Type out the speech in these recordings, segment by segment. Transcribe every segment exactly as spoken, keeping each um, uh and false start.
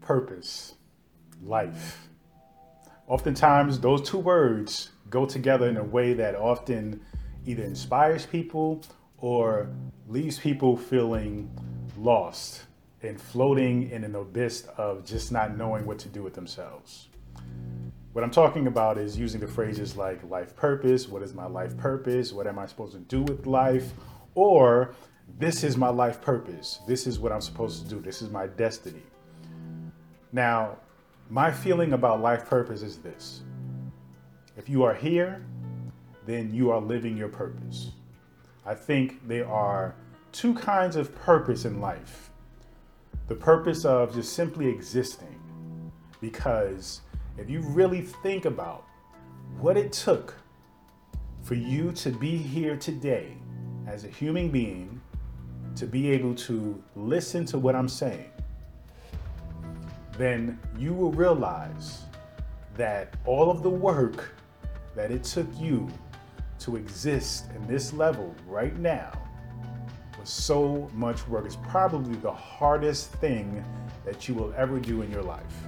purpose, life. Oftentimes, those two words go together in a way that often either inspires people or leaves people feeling lost and floating in an abyss of just not knowing what to do with themselves. What I'm talking about is using the phrases like life purpose, what is my life purpose, what am I supposed to do with life, or this is my life purpose, this is what I'm supposed to do, this is my destiny. Now, my feeling about life purpose is this. If you are here, then you are living your purpose. I think there are two kinds of purpose in life. The purpose of just simply existing, because if you really think about what it took for you to be here today as a human being, to be able to listen to what I'm saying, then you will realize that all of the work that it took you to exist in this level right now was so much work. It's probably the hardest thing that you will ever do in your life,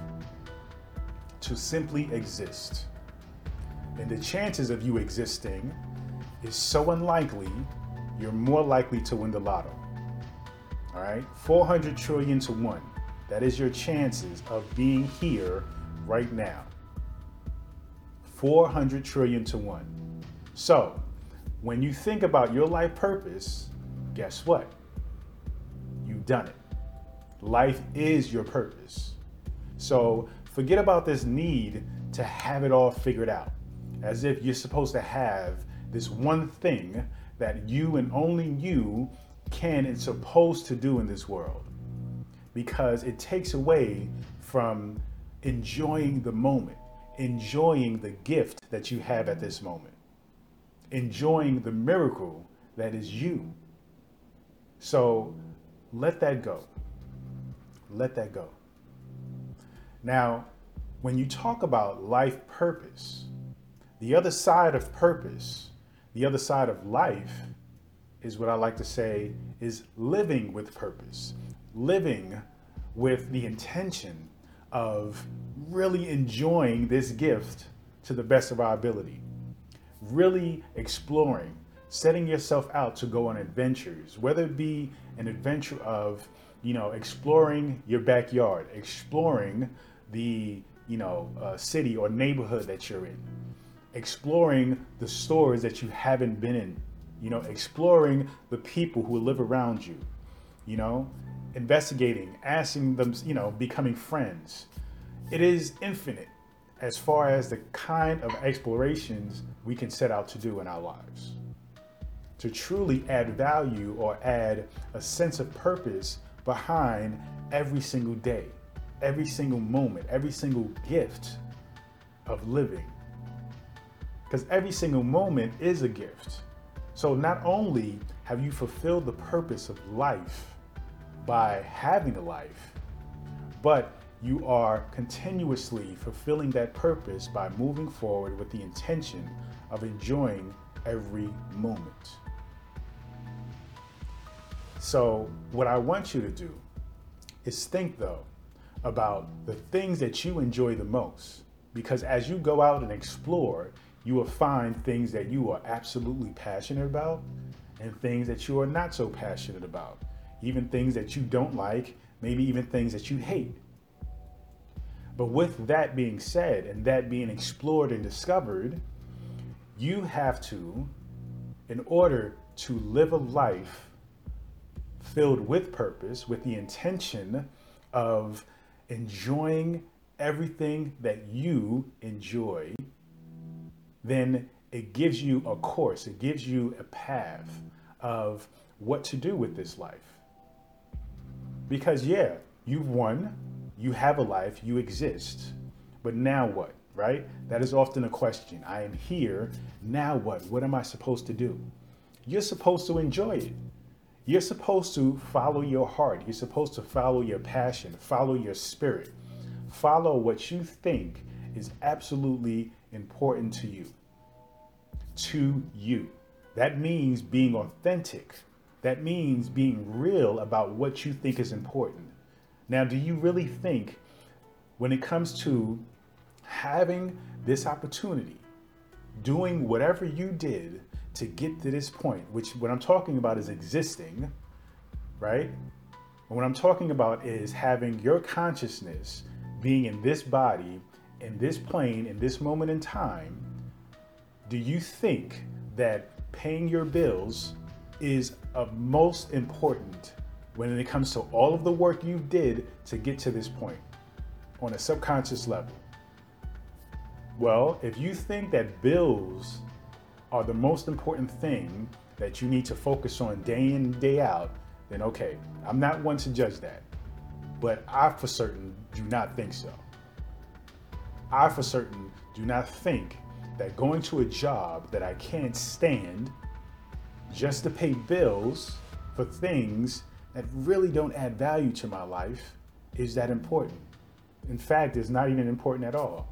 to simply exist. And the chances of you existing is so unlikely, you're more likely to win the lotto. All right, four hundred trillion to one. That is your chances of being here right now. four hundred trillion to one. So when you think about your life purpose, guess what? You've done it. Life is your purpose. So forget about this need to have it all figured out, as if you're supposed to have this one thing that you and only you can and supposed to do in this world, because it takes away from enjoying the moment, enjoying the gift that you have at this moment, enjoying the miracle that is you. So let that go. Let that go. Now, when you talk about life purpose, the other side of purpose, the other side of life, is what I like to say is living with purpose, living with the intention of really enjoying this gift to the best of our ability, really exploring, setting yourself out to go on adventures, whether it be an adventure of, you know, exploring your backyard, exploring the, you know, uh, city or neighborhood that you're in, exploring the stores that you haven't been in, you know, exploring the people who live around you, you know, investigating, asking them, you know, becoming friends. It is infinite as far as the kind of explorations we can set out to do in our lives. To truly add value or add a sense of purpose behind every single day, every single moment, every single gift of living. Because every single moment is a gift. So not only have you fulfilled the purpose of life by having a life, but you are continuously fulfilling that purpose by moving forward with the intention of enjoying every moment. So what I want you to do is think, though, about the things that you enjoy the most, because as you go out and explore, you will find things that you are absolutely passionate about and things that you are not so passionate about, even things that you don't like, maybe even things that you hate. But with that being said, and that being explored and discovered, you have to, in order to live a life filled with purpose, with the intention of enjoying everything that you enjoy, then it gives you a course, it gives you a path of what to do with this life. Because yeah, you've won, you have a life, you exist, but now what, right? That is often a question. I am here, now what? What am I supposed to do? You're supposed to enjoy it. You're supposed to follow your heart. You're supposed to follow your passion, follow your spirit, follow what you think is absolutely important to you. To you. That means being authentic. That means being real about what you think is important. Now, do you really think when it comes to having this opportunity, doing whatever you did to get to this point, which what I'm talking about is existing, right? And what I'm talking about is having your consciousness being in this body, in this plane, in this moment in time. Do you think that paying your bills is of most important when it comes to all of the work you did to get to this point on a subconscious level? Well, if you think that bills are the most important thing that you need to focus on day in, day out, then okay, I'm not one to judge that. But I for certain do not think so. I for certain do not think that going to a job that I can't stand just to pay bills for things that really don't add value to my life is that important. In fact, it's not even important at all.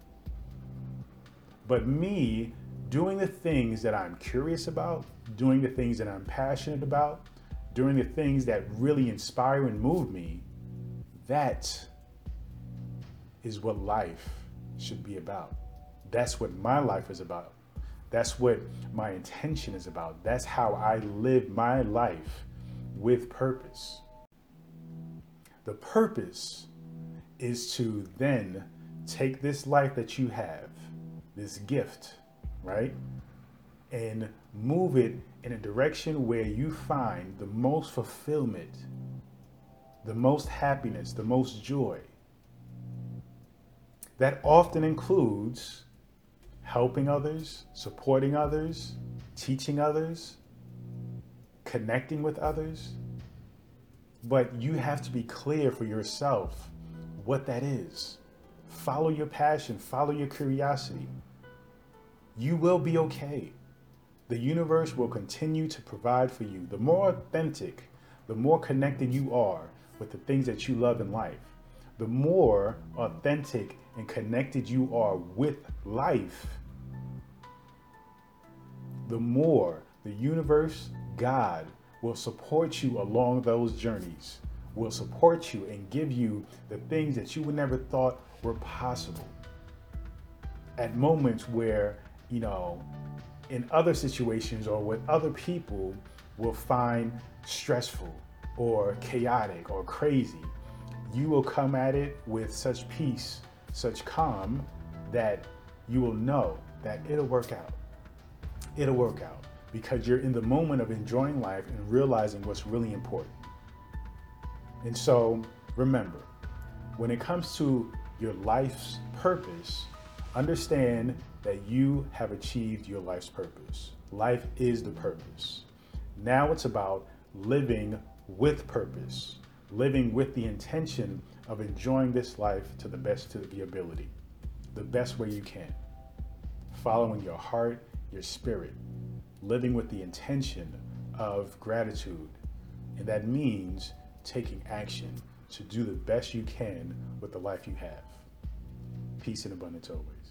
But me doing the things that I'm curious about, doing the things that I'm passionate about, doing the things that really inspire and move me, that is what life should be about. That's what my life is about. That's what my intention is about. That's how I live my life with purpose. The purpose is to then take this life that you have, this gift, right? And move it in a direction where you find the most fulfillment, the most happiness, the most joy. That often includes helping others, supporting others, teaching others, connecting with others. But you have to be clear for yourself what that is. Follow your passion, follow your curiosity. You will be okay. The universe will continue to provide for you. The more authentic, the more connected you are with the things that you love in life, the more authentic and connected you are with life, the more the universe, God, will support you along those journeys, will support you and give you the things that you would never thought were possible. At moments where, you know, in other situations or with other people will find stressful or chaotic or crazy, you will come at it with such peace, such calm, that you will know that it'll work out. It'll work out because you're in the moment of enjoying life and realizing what's really important. And so remember, when it comes to your life's purpose, understand that you have achieved your life's purpose. Life is the purpose. Now it's about living with purpose, living with the intention of enjoying this life to the best of your ability, the best way you can, following your heart, your spirit, living with the intention of gratitude. And that means taking action to do the best you can with the life you have. Peace and abundance always.